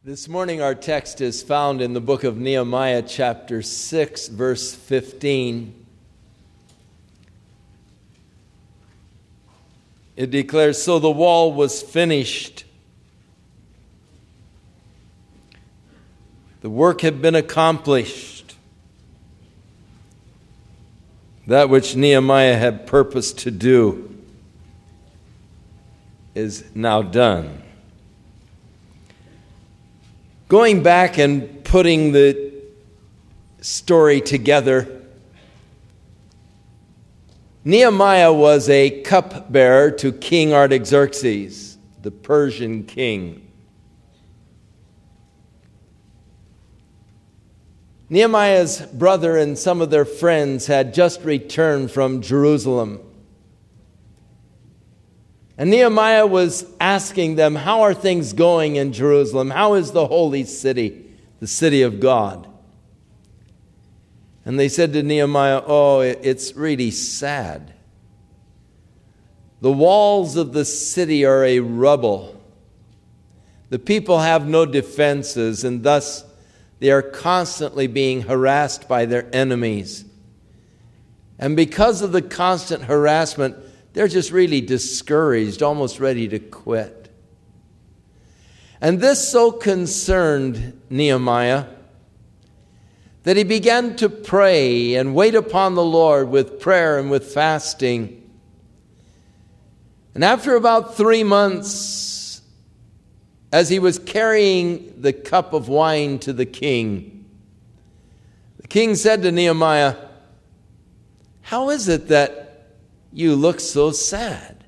This morning our text is found in the book of Nehemiah, chapter 6, verse 15. It declares, "So the wall was finished. The work had been accomplished. That which Nehemiah had purposed to do is now done." Going back and putting the story together, Nehemiah was a cupbearer to King Artaxerxes, the Persian king. Nehemiah's brother and some of their friends had just returned from Jerusalem. And Nehemiah was asking them, how are things going in Jerusalem? How is the holy city, the city of God? And they said to Nehemiah, it's really sad. The walls of the city are a rubble. The people have no defenses, and thus they are constantly being harassed by their enemies. And because of the constant harassment, they're just really discouraged, almost ready to quit. And this so concerned Nehemiah that he began to pray and wait upon the Lord with prayer and with fasting. And after about 3 months, as he was carrying the cup of wine to the king said to Nehemiah, "How is it that you look so sad?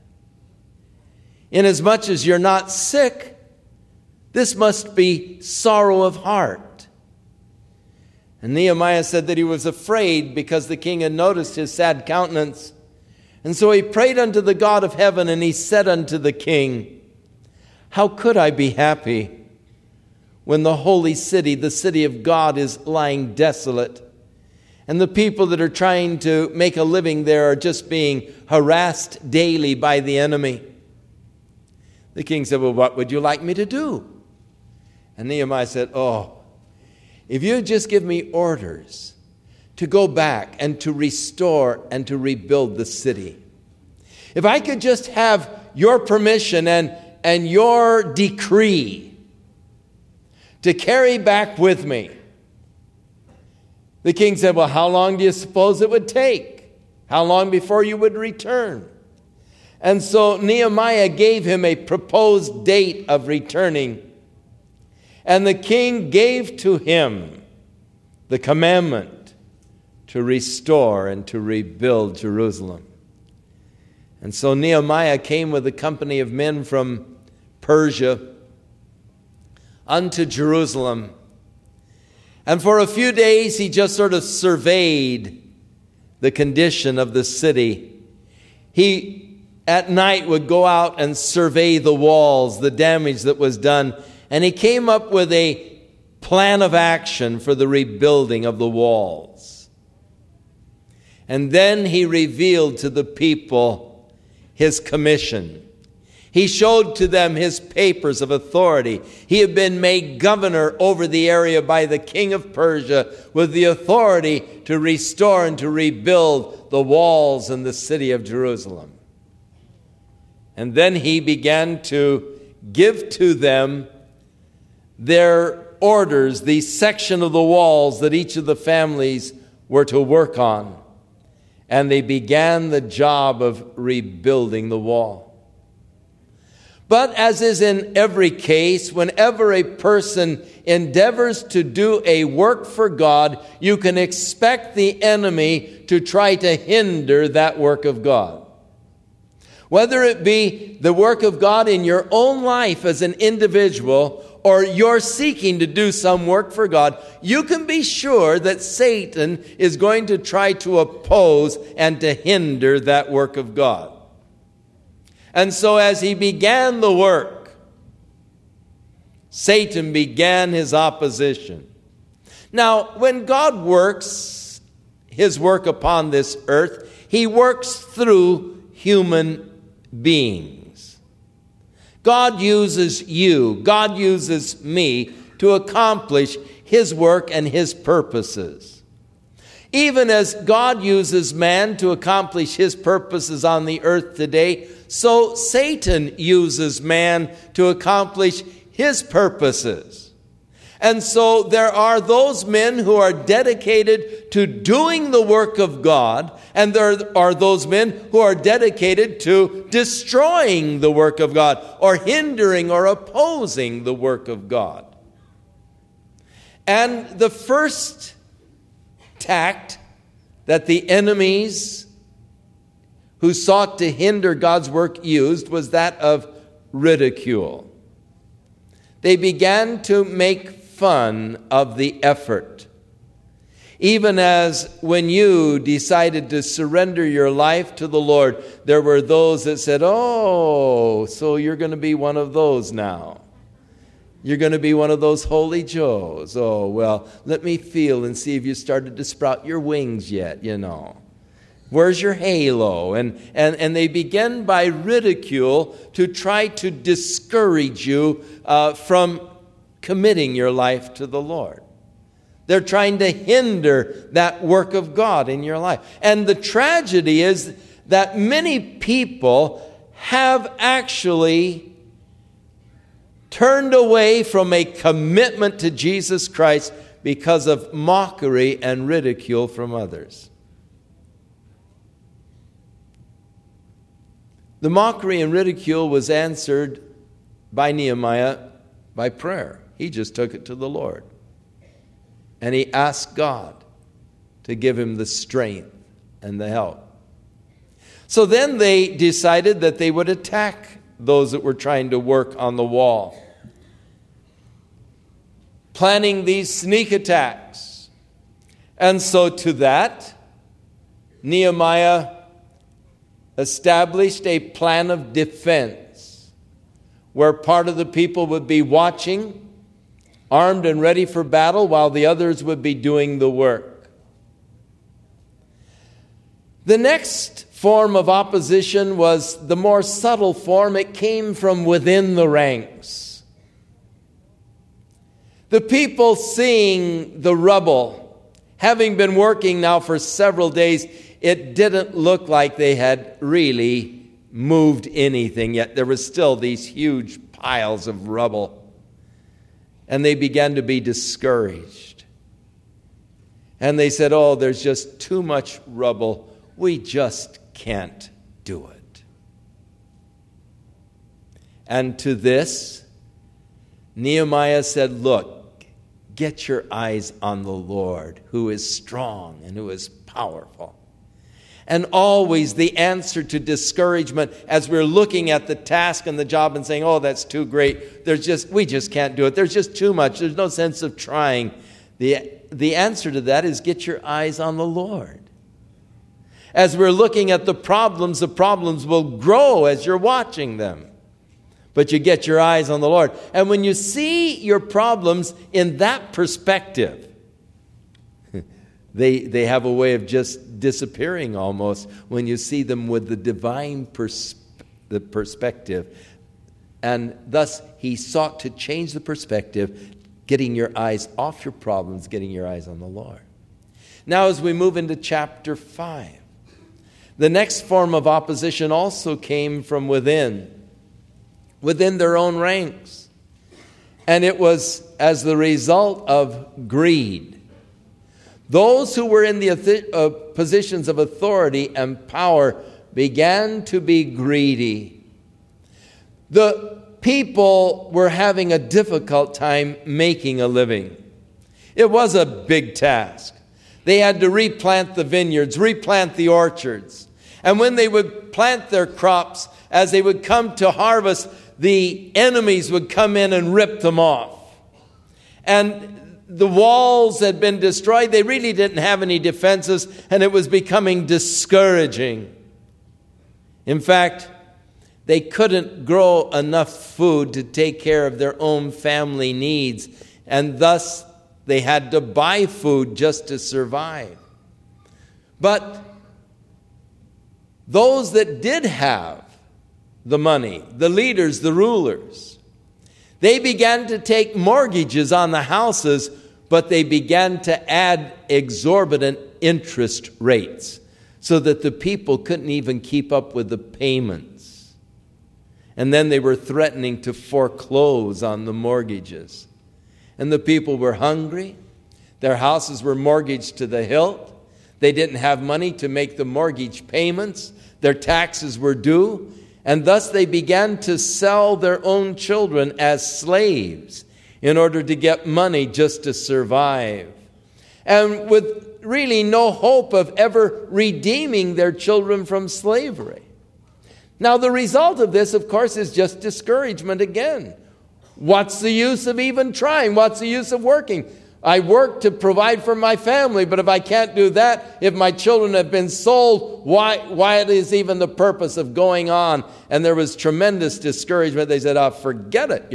Inasmuch as you're not sick, this must be sorrow of heart." And Nehemiah said that he was afraid because the king had noticed his sad countenance. And so he prayed unto the God of heaven, and he said unto the king, "How could I be happy when the holy city, the city of God, is lying desolate? And the people that are trying to make a living there are just being harassed daily by the enemy." The king said, "Well, what would you like me to do?" And Nehemiah said, if you just give me orders to go back and to restore and to rebuild the city. If I could just have your permission and your decree to carry back with me." The king said, "Well, how long do you suppose it would take? How long before you would return?" And so Nehemiah gave him a proposed date of returning. And the king gave to him the commandment to restore and to rebuild Jerusalem. And so Nehemiah came with a company of men from Persia unto Jerusalem. And for a few days, he just sort of surveyed the condition of the city. He, at night, would go out and survey the walls, the damage that was done. And he came up with a plan of action for the rebuilding of the walls. And then he revealed to the people his commission. He showed to them his papers of authority. He had been made governor over the area by the king of Persia with the authority to restore and to rebuild the walls and the city of Jerusalem. And then he began to give to them their orders, the section of the walls that each of the families were to work on. And they began the job of rebuilding the wall. But as is in every case, whenever a person endeavors to do a work for God, you can expect the enemy to try to hinder that work of God. Whether it be the work of God in your own life as an individual, or you're seeking to do some work for God, you can be sure that Satan is going to try to oppose and to hinder that work of God. And so as he began the work, Satan began his opposition. Now, when God works his work upon this earth, he works through human beings. God uses you, God uses me to accomplish His work and His purposes. Even as God uses man to accomplish His purposes on the earth today, so Satan uses man to accomplish his purposes. And so there are those men who are dedicated to doing the work of God, and there are those men who are dedicated to destroying the work of God, or hindering or opposing the work of God. And the first tact that the enemies who sought to hinder God's work used was that of ridicule. They began to make fun of the effort. Even as when you decided to surrender your life to the Lord, there were those that said, "Oh, so you're going to be one of those now. You're going to be one of those holy Joes. Oh, well, let me feel and see if you started to sprout your wings yet, Where's your halo?" And they begin by ridicule to try to discourage you from committing your life to the Lord. They're trying to hinder that work of God in your life. And the tragedy is that many people have actually turned away from a commitment to Jesus Christ because of mockery and ridicule from others. The mockery and ridicule was answered by Nehemiah by prayer. He just took it to the Lord. And he asked God to give him the strength and the help. So then they decided that they would attack those that were trying to work on the wall, planning these sneak attacks. And so to that, Nehemiah established a plan of defense where part of the people would be watching, armed and ready for battle, while the others would be doing the work. The next form of opposition was the more subtle form. It came from within the ranks. The people, seeing the rubble, having been working now for several days, it didn't look like they had really moved anything yet. There was still these huge piles of rubble. And they began to be discouraged. And they said, "Oh, there's just too much rubble. We just can't do it." And to this, Nehemiah said, "Look, get your eyes on the Lord, who is strong and who is powerful." And always the answer to discouragement, as we're looking at the task and the job and saying, "Oh, that's too great. We just can't do it. There's just too much. There's no sense of trying." The answer to that is get your eyes on the Lord. As we're looking at the problems will grow as you're watching them. But you get your eyes on the Lord. And when you see your problems in that perspective, They have a way of just disappearing almost when you see them with the divine perspective. And thus, he sought to change the perspective, getting your eyes off your problems, getting your eyes on the Lord. Now, as we move into chapter 5, the next form of opposition also came from within their own ranks. And it was as the result of greed. Those who were in the positions of authority and power began to be greedy. The people were having a difficult time making a living. It was a big task. They had to replant the vineyards, replant the orchards. And when they would plant their crops, as they would come to harvest, the enemies would come in and rip them off. And the walls had been destroyed. They really didn't have any defenses, and it was becoming discouraging. In fact, they couldn't grow enough food to take care of their own family needs, and thus they had to buy food just to survive. But those that did have the money, the leaders, the rulers, They began to take mortgages on the houses, but they began to add exorbitant interest rates so that the people couldn't even keep up with the payments. And then they were threatening to foreclose on the mortgages. And the people were hungry. Their houses were mortgaged to the hilt. They didn't have money to make the mortgage payments. Their taxes were due. And thus they began to sell their own children as slaves in order to get money just to survive. And with really no hope of ever redeeming their children from slavery. Now the result of this, of course, is just discouragement again. What's the use of even trying? What's the use of working? I work to provide for my family, but if I can't do that, if my children have been sold, why is even the purpose of going on? And there was tremendous discouragement. They said, forget it,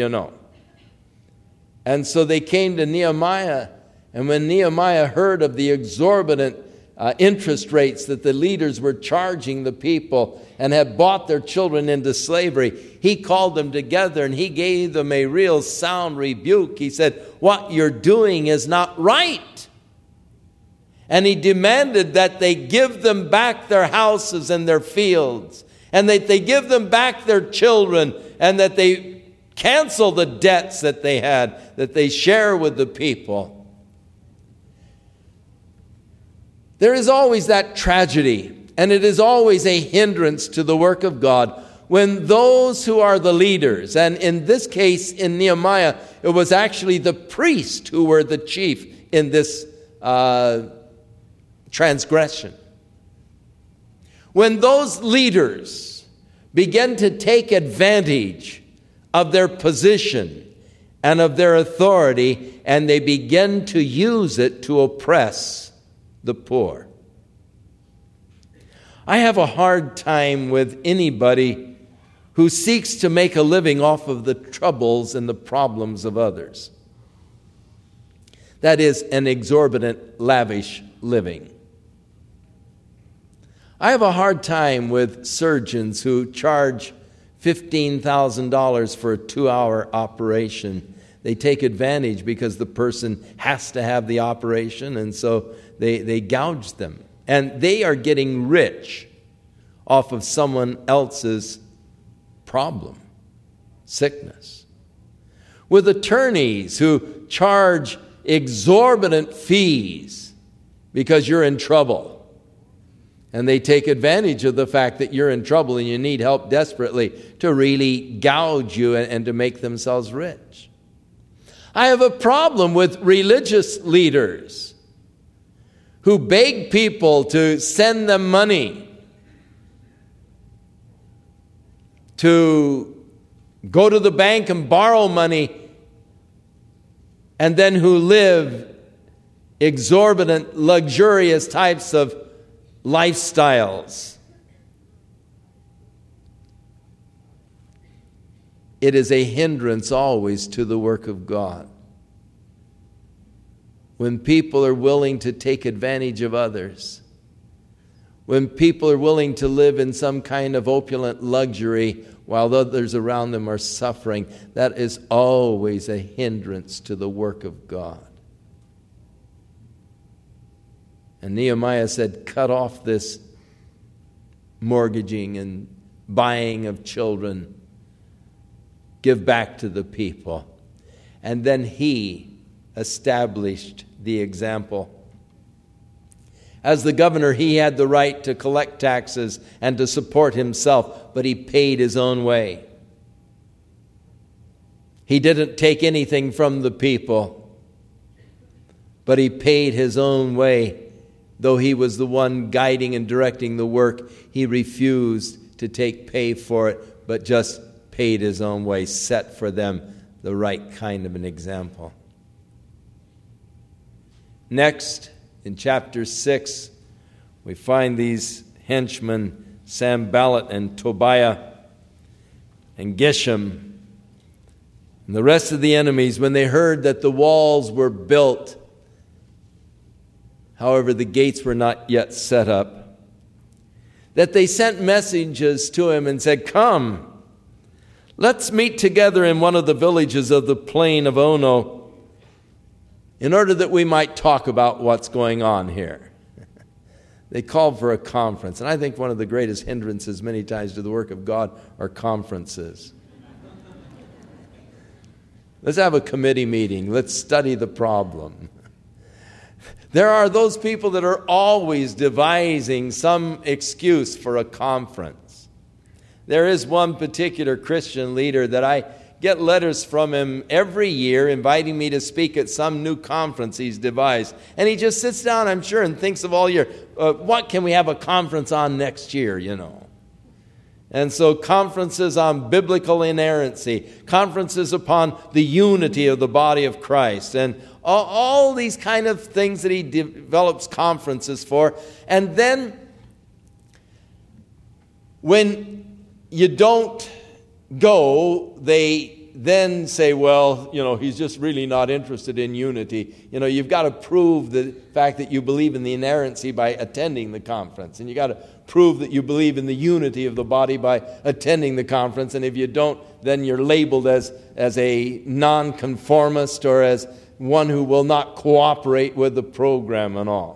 And so they came to Nehemiah, and when Nehemiah heard of the exorbitant interest rates that the leaders were charging the people and had bought their children into slavery, he called them together and he gave them a real sound rebuke. He said, what you're doing is not right. And he demanded that they give them back their houses and their fields, and that they give them back their children, and that they cancel the debts that they had, that they share with the people. There is always that tragedy, and it is always a hindrance to the work of God when those who are the leaders, and in this case in Nehemiah, it was actually the priests who were the chief in this transgression. When those leaders begin to take advantage of their position and of their authority, and they begin to use it to oppress the poor. I have a hard time with anybody who seeks to make a living off of the troubles and the problems of others. That is an exorbitant, lavish living. I have a hard time with surgeons who charge $15,000 for a 2-hour operation. They take advantage because the person has to have the operation, and so they gouge them. And they are getting rich off of someone else's problem, sickness. With attorneys who charge exorbitant fees because you're in trouble. And they take advantage of the fact that you're in trouble and you need help desperately to really gouge you and to make themselves rich. I have a problem with religious leaders who beg people to send them money, to go to the bank and borrow money, and then who live exorbitant, luxurious types of lifestyles. It is a hindrance always to the work of God. When people are willing to take advantage of others, when people are willing to live in some kind of opulent luxury while others around them are suffering, that is always a hindrance to the work of God. And Nehemiah said, cut off this mortgaging and buying of children. Give back to the people. And then he established the example. As the governor, he had the right to collect taxes and to support himself, but he paid his own way. He didn't take anything from the people, but he paid his own way. Though he was the one guiding and directing the work, he refused to take pay for it, but just paid his own way, set for them the right kind of an example. Next, in chapter 6, we find these henchmen, Sanballat and Tobiah and Geshem, and the rest of the enemies, when they heard that the walls were built. However, the gates were not yet set up, that they sent messages to him and said, come, Let's meet together in one of the villages of the plain of Ono in order that we might talk about what's going on here. They called for a conference. And I think one of the greatest hindrances many times to the work of God are conferences. Let's have a committee meeting. Let's study the problem. There are those people that are always devising some excuse for a conference. There is one particular Christian leader that I get letters from him every year inviting me to speak at some new conference he's devised. And he just sits down, I'm sure, and thinks of all year, what can we have a conference on next year, And so conferences on biblical inerrancy, conferences upon the unity of the body of Christ, and all these kind of things that he develops conferences for. And then when you don't go, they then say, well, he's just really not interested in unity. You've got to prove the fact that you believe in the inerrancy by attending the conference. And you got to prove that you believe in the unity of the body by attending the conference. And if you don't, then you're labeled as a nonconformist or as one who will not cooperate with the program and all.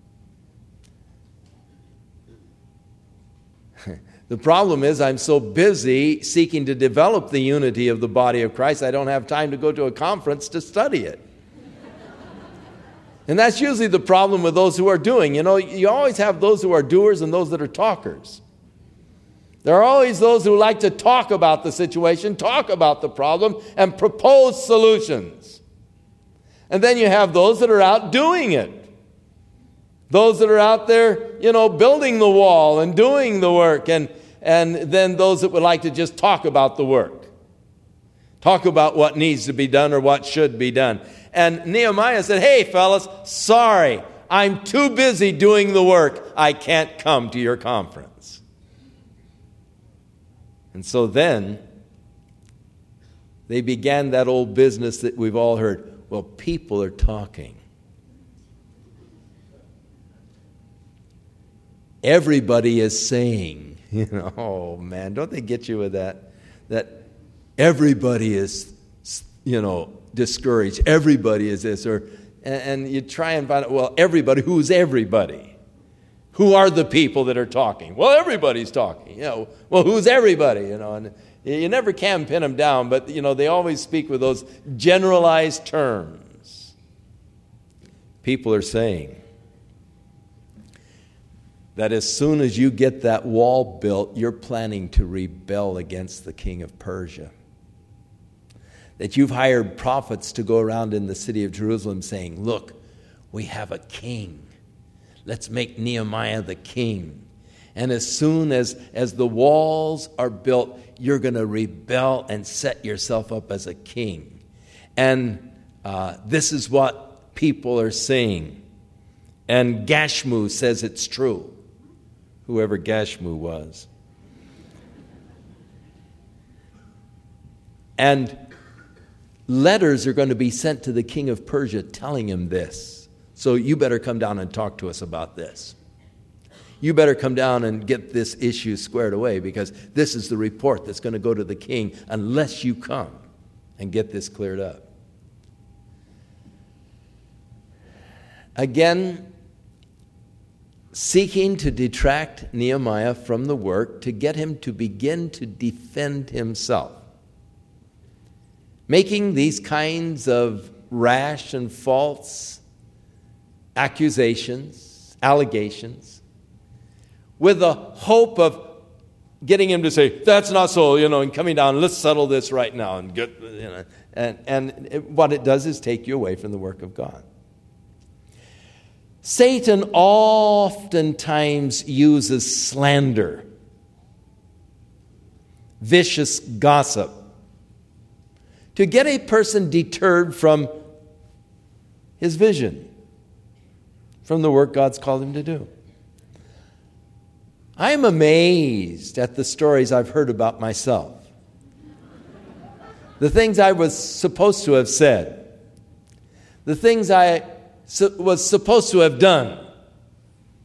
The problem is I'm so busy seeking to develop the unity of the body of Christ, I don't have time to go to a conference to study it. And that's usually the problem with those who are doing. You always have those who are doers and those that are talkers. There are always those who like to talk about the situation, talk about the problem, and propose solutions. And then you have those that are out doing it. Those that are out there, building the wall and doing the work. And then those that would like to just talk about the work. Talk about what needs to be done or what should be done. And Nehemiah said, hey, fellas, sorry, I'm too busy doing the work. I can't come to your conference. And so then they began that old business that we've all heard. Well, people are talking. Everybody is saying, oh man, don't they get you with that? That everybody is, discouraged. Everybody is this. And you try and find out, well, everybody, who's everybody? Who are the people that are talking? Well, everybody's talking. Well, who's everybody? And you never can pin them down, but, they always speak with those generalized terms. People are saying that as soon as you get that wall built, you're planning to rebel against the king of Persia. That you've hired prophets to go around in the city of Jerusalem saying, look, we have a king. Let's make Nehemiah the king. And as soon as the walls are built, you're going to rebel and set yourself up as a king. And this is what people are saying. And Gashmu says it's true. Whoever Gashmu was. And letters are going to be sent to the king of Persia telling him this. So you better come down and talk to us about this. You better come down and get this issue squared away, because this is the report that's going to go to the king unless you come and get this cleared up. Again, seeking to detract Nehemiah from the work to get him to begin to defend himself. Making these kinds of rash and false accusations, allegations, with the hope of getting him to say, that's not so, and coming down, let's settle this right now. And get, what it does is take you away from the work of God. Satan oftentimes uses slander, vicious gossip, to get a person deterred from his vision, from the work God's called him to do. I am amazed at the stories I've heard about myself. The things I was supposed to have said. The things I was supposed to have done.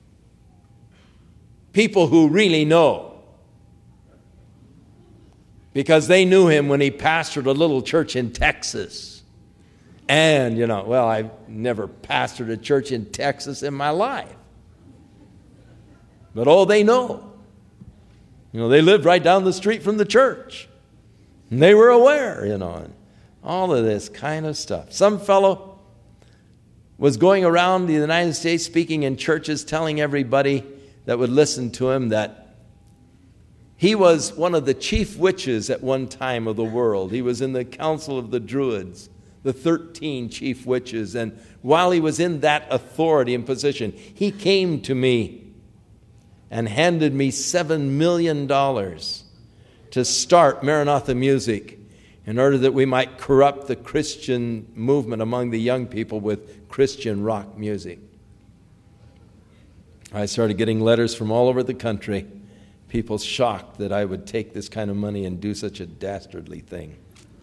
People who really know because they knew him when he pastored a little church in Texas. And, I've never pastored a church in Texas in my life. But they know. They lived right down the street from the church. And they were aware, and all of this kind of stuff. Some fellow was going around the United States speaking in churches, telling everybody that would listen to him that he was one of the chief witches at one time of the world. He was in the Council of the Druids, the 13 chief witches. And while he was in that authority and position, he came to me and handed me $7 million to start Maranatha Music in order that we might corrupt the Christian movement among the young people with Christian rock music. I started getting letters from all over the country, people shocked that I would take this kind of money and do such a dastardly thing.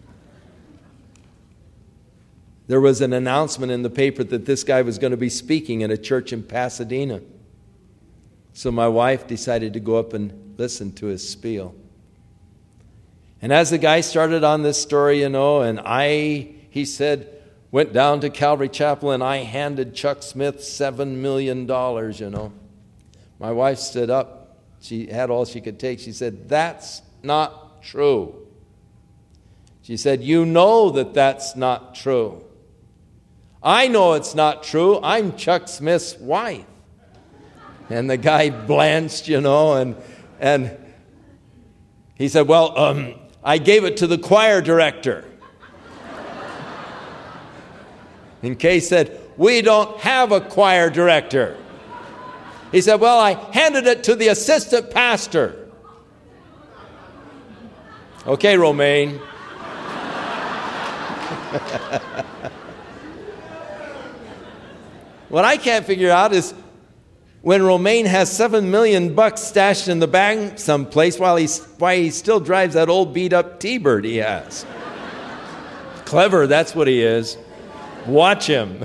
There was an announcement in the paper that this guy was going to be speaking in a church in Pasadena. So my wife decided to go up and listen to his spiel. And as the guy started on this story, he said, went down to Calvary Chapel and I handed Chuck Smith $7 million, My wife stood up. She had all she could take. She said, "That's not true." She said, "You know that that's not true." "I know it's not true. I'm Chuck Smith's wife." And the guy blanched, and he said, "Well, I gave it to the choir director." And Kay said, "We don't have a choir director." He said, "Well, I handed it to the assistant pastor." Okay, Romaine. What I can't figure out is when Romaine has $7 million stashed in the bank someplace, why he still drives that old beat-up T-Bird he has. Clever, that's what he is. Watch him.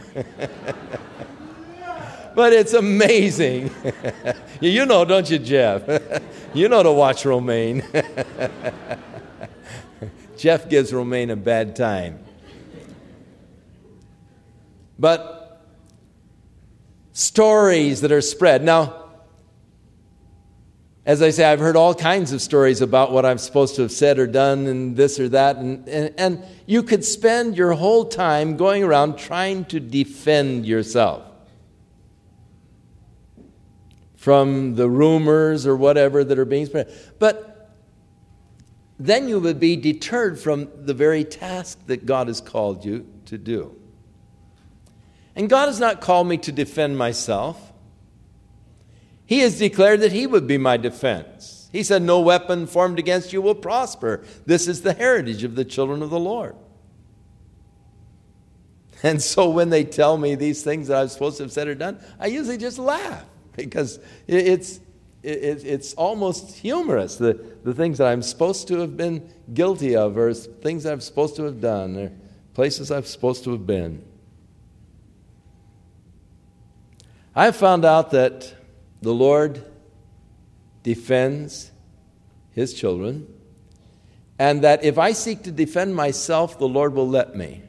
But it's amazing. You know, don't you, Jeff? You know to watch Romaine. Jeff gives Romaine a bad time. But stories that are spread. Now, as I say, I've heard all kinds of stories about what I'm supposed to have said or done and this or that. And you could spend your whole time going around trying to defend yourself from the rumors or whatever that are being spread. But then you would be deterred from the very task that God has called you to do. And God has not called me to defend myself. He has declared that He would be my defense. He said, "No weapon formed against you will prosper. This is the heritage of the children of the Lord." And so when they tell me these things that I'm supposed to have said or done, I usually just laugh because it's almost humorous. The things that I'm supposed to have been guilty of, or things I'm supposed to have done, or places I'm supposed to have been. I've found out that the Lord defends His children, and that if I seek to defend myself, the Lord will let me.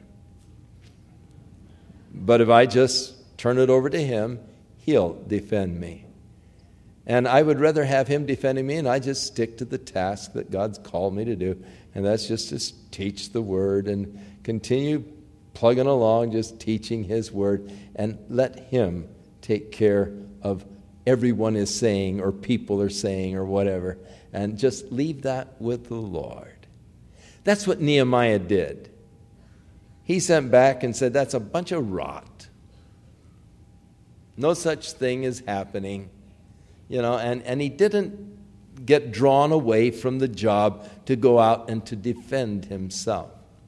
But if I just turn it over to Him, He'll defend me. And I would rather have Him defending me, and I just stick to the task that God's called me to do, and that's just to teach the Word and continue plugging along, just teaching His Word, and let Him take care of everyone is saying or people are saying or whatever, and just leave that with the Lord. That's what Nehemiah did. He sent back and said, "That's a bunch of rot. No such thing is happening." And he didn't get drawn away from the job to go out and to defend himself.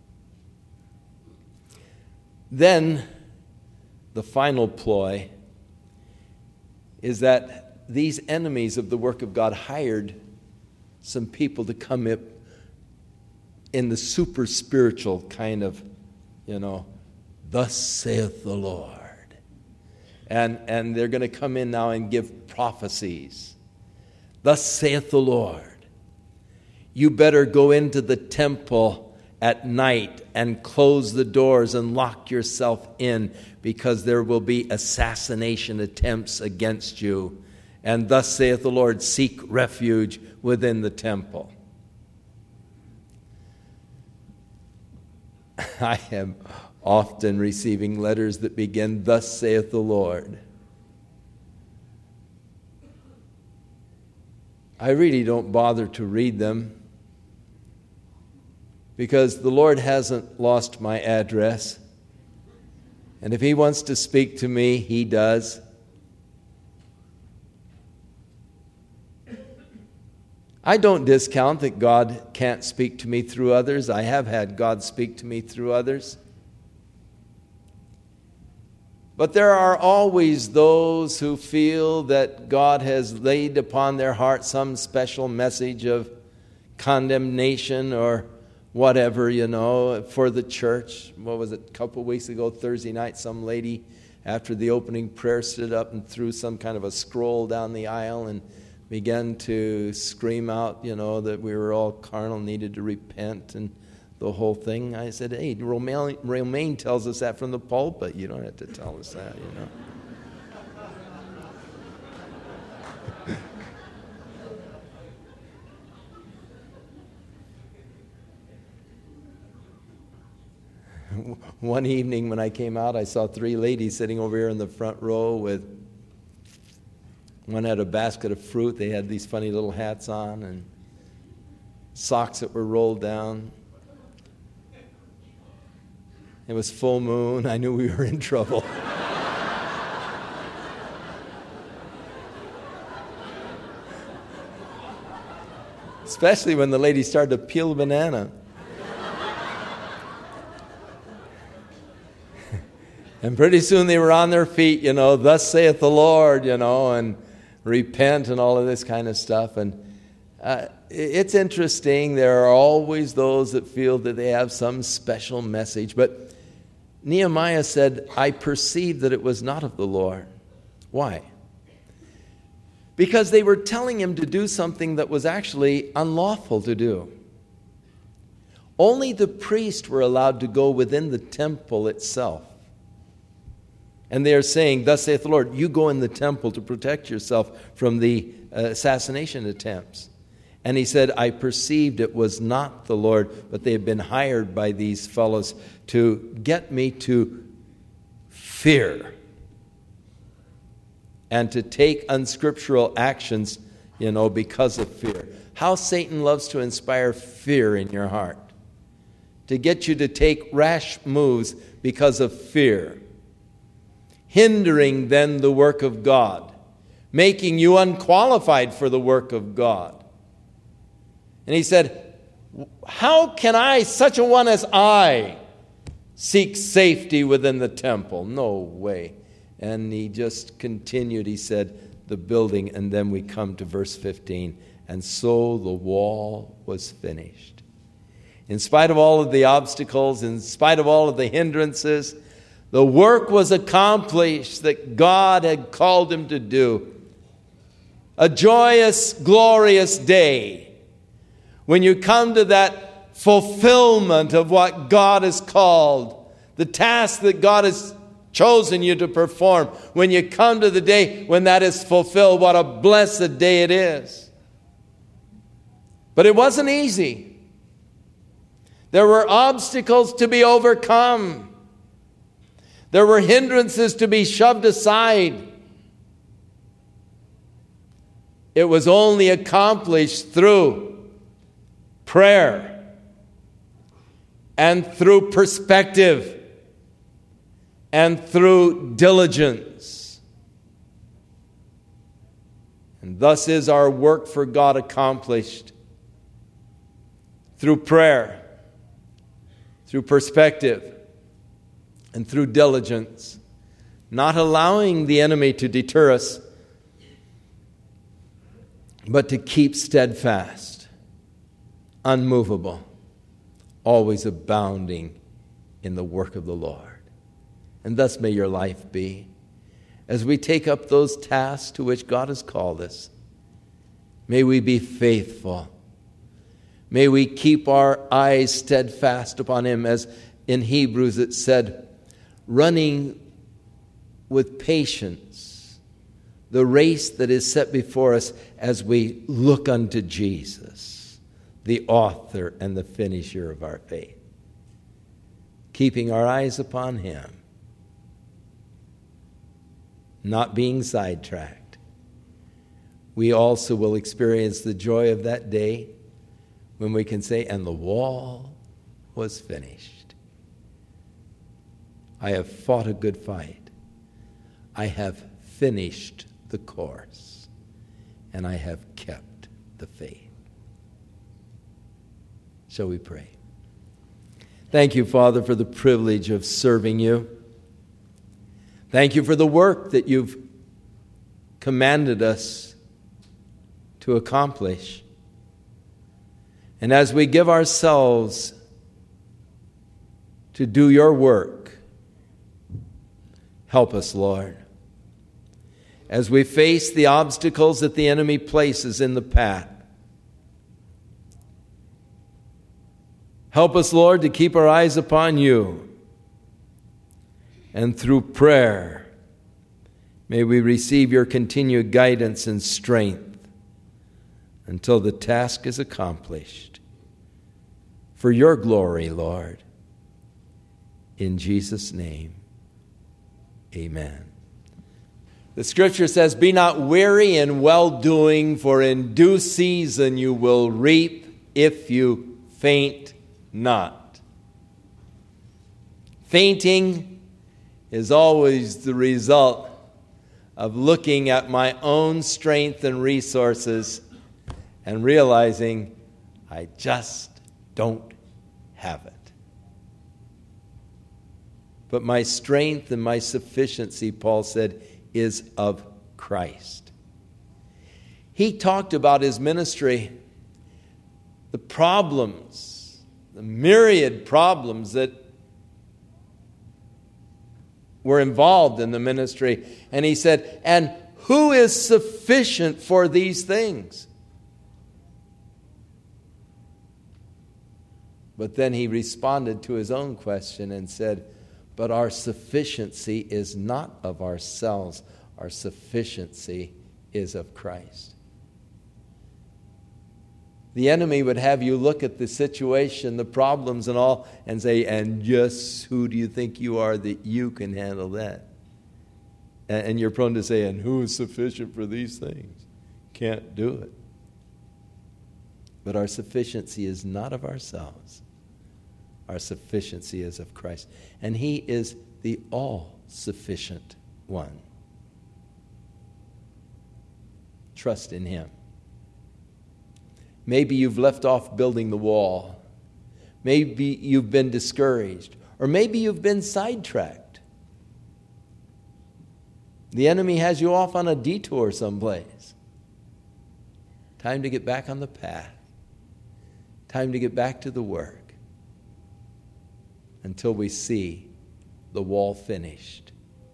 Then the final ploy is that these enemies of the work of God hired some people to come up in the super spiritual kind of, thus saith the Lord. And they're going to come in now and give prophecies. Thus saith the Lord. you better go into the temple at night and close the doors and lock yourself in, because there will be assassination attempts against you. And thus saith the Lord, seek refuge within the temple. I am often receiving letters that begin, thus saith the Lord. I really don't bother to read them, because the Lord hasn't lost my address. And if He wants to speak to me, He does. I don't discount that God can't speak to me through others. I have had God speak to me through others. But there are always those who feel that God has laid upon their heart some special message of condemnation or whatever, for the church. What was it, a couple of weeks ago, Thursday night, some lady, after the opening prayer, stood up and threw some kind of a scroll down the aisle and began to scream out, that we were all carnal, needed to repent, and the whole thing. I said, hey, Romaine tells us that from the pulpit. You don't have to tell us that, One evening when I came out, I saw 3 ladies sitting over here in the front row one had a basket of fruit. They had these funny little hats on and socks that were rolled down. It was full moon. I knew we were in trouble. Especially when the lady started to peel a banana. And pretty soon they were on their feet, thus saith the Lord, and repent and all of this kind of stuff. And it's interesting. There are always those that feel that they have some special message. But Nehemiah said, I perceived that it was not of the Lord. Why? Because they were telling him to do something that was actually unlawful to do. Only the priests were allowed to go within the temple itself. And they are saying, thus saith the Lord, you go in the temple to protect yourself from the assassination attempts. And he said, I perceived it was not the Lord, but they had been hired by these fellows to get me to fear and to take unscriptural actions, because of fear. How Satan loves to inspire fear in your heart, to get you to take rash moves because of fear. Hindering then the work of God, making you unqualified for the work of God. And he said, how can I, such a one as I, seek safety within the temple? No way. And he just continued, he said, the building, and then we come to verse 15. And so the wall was finished. In spite of all of the obstacles, in spite of all of the hindrances, the work was accomplished that God had called him to do. A joyous, glorious day when you come to that fulfillment of what God has called, the task that God has chosen you to perform. When you come to the day when that is fulfilled, what a blessed day it is. But it wasn't easy. There were obstacles to be overcome. There were hindrances to be shoved aside. It was only accomplished through prayer and through perspective and through diligence. And thus is our work for God accomplished through prayer, through perspective, and through diligence, not allowing the enemy to deter us, but to keep steadfast, unmovable, always abounding in the work of the Lord. And thus may your life be, as we take up those tasks to which God has called us. May we be faithful. May we keep our eyes steadfast upon him, as in Hebrews it said, running with patience the race that is set before us as we look unto Jesus, the author and the finisher of our faith. Keeping our eyes upon him, not being sidetracked. We also will experience the joy of that day when we can say, and the wall was finished. I have fought a good fight. I have finished the course, and I have kept the faith. Shall we pray? Thank you, Father, for the privilege of serving you. Thank you for the work that you've commanded us to accomplish. And as we give ourselves to do your work, help us, Lord. As we face the obstacles that the enemy places in the path, help us, Lord, to keep our eyes upon you. And through prayer, may we receive your continued guidance and strength until the task is accomplished. For your glory, Lord. In Jesus' name, amen. The scripture says, be not weary in well-doing, for in due season you will reap if you faint not. Fainting is always the result of looking at my own strength and resources and realizing I just don't have it. But my strength and my sufficiency, Paul said, is of Christ. He talked about his ministry, the problems, the myriad problems that were involved in the ministry. And he said, and who is sufficient for these things? But then he responded to his own question and said, but our sufficiency is not of ourselves. Our sufficiency is of Christ. The enemy would have you look at the situation, the problems and all, and say, and just who do you think you are that you can handle that? And you're prone to say, and who is sufficient for these things? Can't do it. But our sufficiency is not of ourselves. Our sufficiency is of Christ. And he is the all-sufficient one. Trust in him. Maybe you've left off building the wall. Maybe you've been discouraged. Or maybe you've been sidetracked. The enemy has you off on a detour someplace. Time to get back on the path. Time to get back to the work. Until we see the wall finished.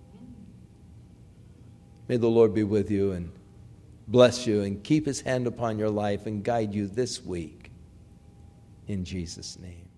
May the Lord be with you and bless you and keep his hand upon your life and guide you this week. In Jesus' name.